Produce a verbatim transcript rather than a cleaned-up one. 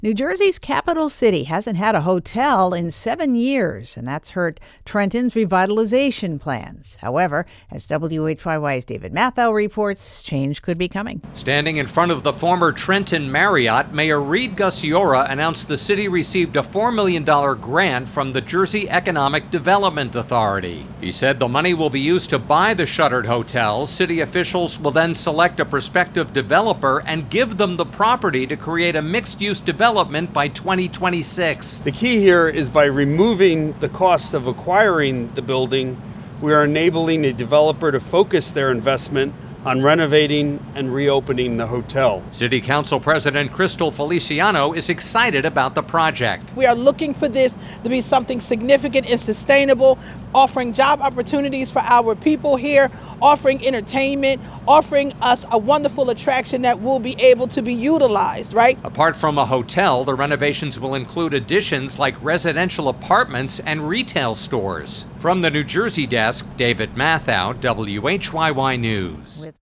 New Jersey's capital city hasn't had a hotel in seven years, and that's hurt Trenton's revitalization plans. However, as W H Y Y's David Mathau reports, change could be coming. Standing in front of the former Trenton Marriott, Mayor Reed Gusiora announced the city received a four million dollars grant from the Jersey Economic Development Authority. He said the money will be used to buy the shuttered hotel. City officials will then select a prospective developer and give them the property to create a mixed-use development by twenty twenty-six. The key here is by removing the cost of acquiring the building, we are enabling a developer to focus their investment on renovating and reopening the hotel. City Council President Crystal Feliciano is excited about the project. We are looking for this to be something significant and sustainable, offering job opportunities for our people here, offering entertainment, offering us a wonderful attraction that will be able to be utilized, right? Apart from a hotel, the renovations will include additions like residential apartments and retail stores. From the New Jersey desk, David Mathau, W H Y Y News.